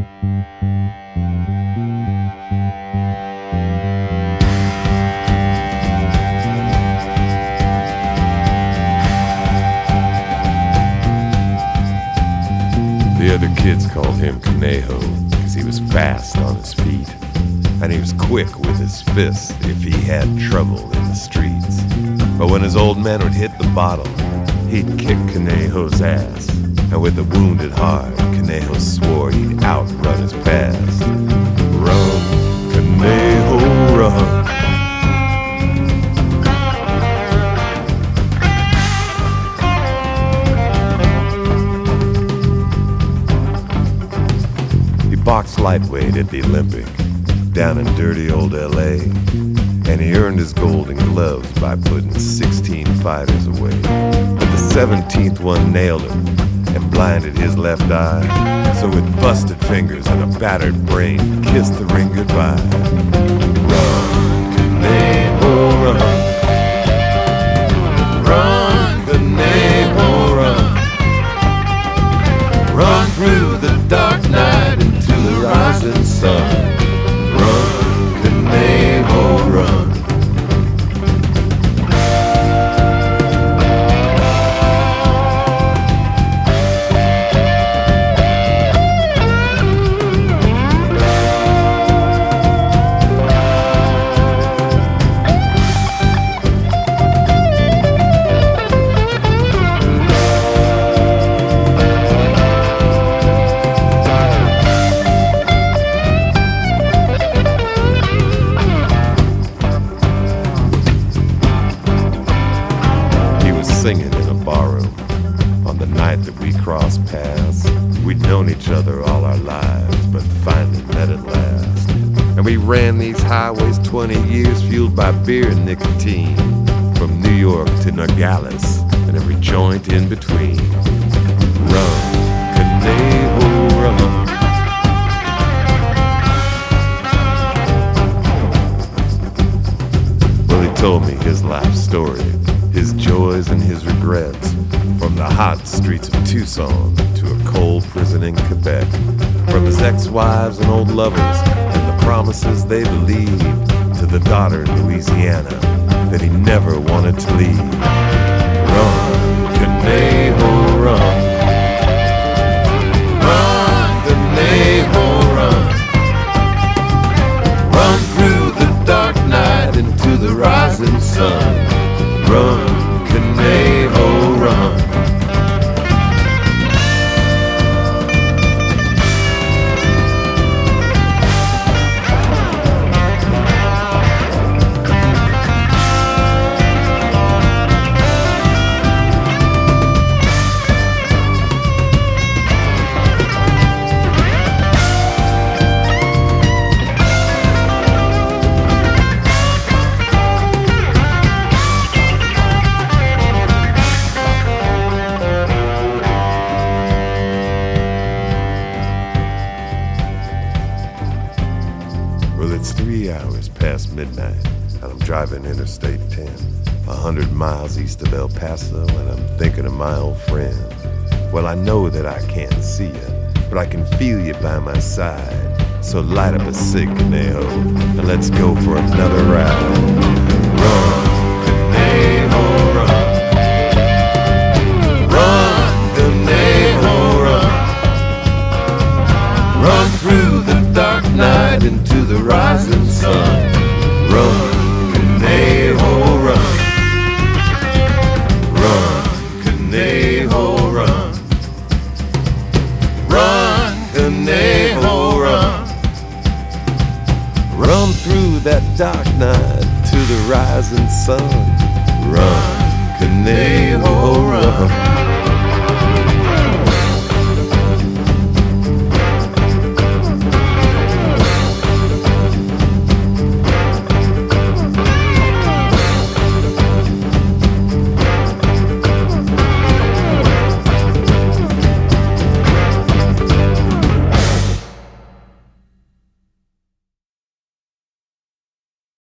The other kids called him Conejo, 'cause he was fast on his feet, and he was quick with his fists if he had trouble in the streets. But when his old man would hit the bottle, he'd kick Conejo's ass. And with a wounded heart, Conejo swore he'd outrun his past. Run, Conejo, run. Boxed lightweight at the Olympic down in dirty old LA, and he earned his golden gloves by putting 16 fighters away. But the 17th one nailed him and blinded his left eye, so with busted fingers and a battered brain, he kissed the ring goodbye. Run, Conejo, run. Run, Conejo, run. Run through the dark night into the rising sun. Run, Conejo, run. Singing in a barroom on the night that we crossed paths. We'd known each other all our lives, but finally met at last. And we ran these highways 20 years, fueled by beer and nicotine, from New York to Nogales and every joint in between. Run, Conejo, run. Well, he told me his life story, his joys and his regrets, from the hot streets of Tucson to a cold prison in Quebec, from his ex-wives and old lovers and the promises they believed, to the daughter in Louisiana that he never wanted to leave. Run, Conejo, run. Run, Conejo, run. Run through the dark night into the rising sun. Run, Conejo, run. It's 3 hours past midnight, and I'm driving Interstate 10, 100 miles east of El Paso, and I'm thinking of my old friend. Well, I know that I can't see you, but I can feel you by my side. So light up a cig, Conejo, and let's go for another ride. Run, Conejo, run. Run, Conejo, run. Run through the dark night into the rising sun. Run, Conejo, run. Run, Conejo, run. Run, Conejo, run. Run through that dark night to the rising sun.